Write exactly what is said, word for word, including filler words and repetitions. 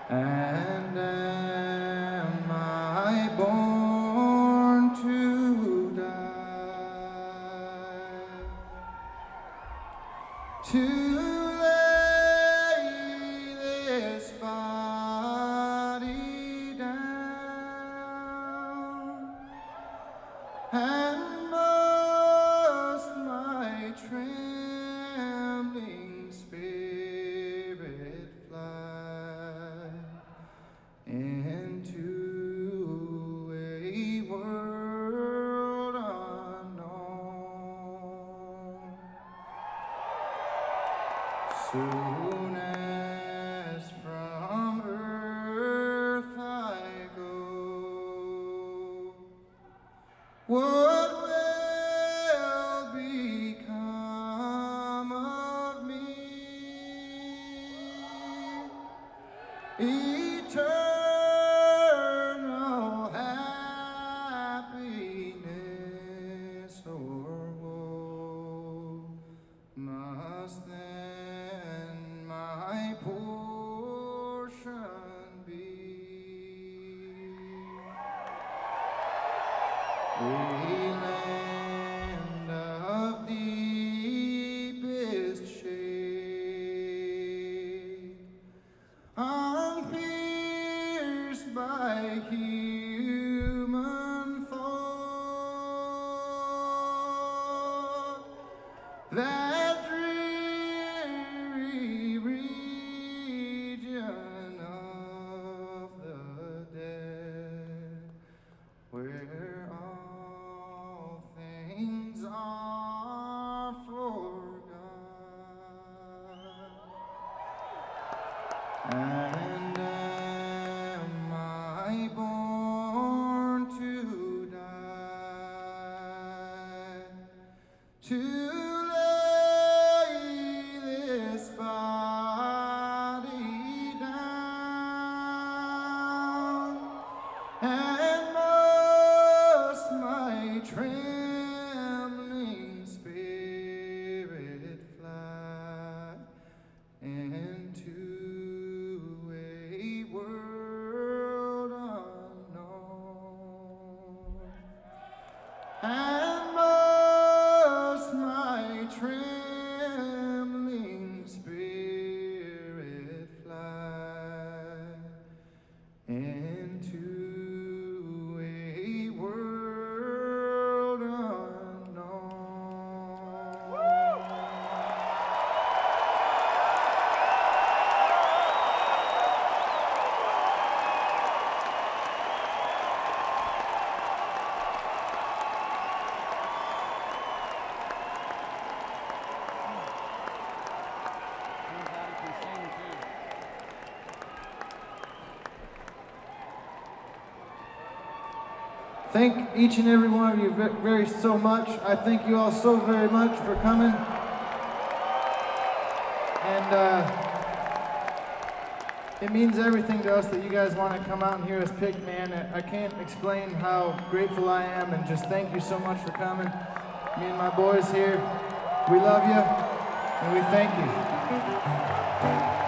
And am I born to die, to lay this body down, and must my trembling spirit fly into a world unknown? Soon as from earth I go, what will become of me? Eternal happiness or woe must then my portion be. A land of deepest shade, unpierced by human thought, that dreary region of the dead, where all things are forgot. And am I born to die, to lay this body down, and must my trembling spirit fly into a world unknown? And must my trembling spirit fly into a world unknown? Thank each and every one of you ve- very so much. I thank you all so very much for coming. And uh, it means everything to us that you guys want to come out and hear us pick, man. I I can't explain how grateful I am, and just thank you so much for coming. Me and my boys here, we love you, and we thank you.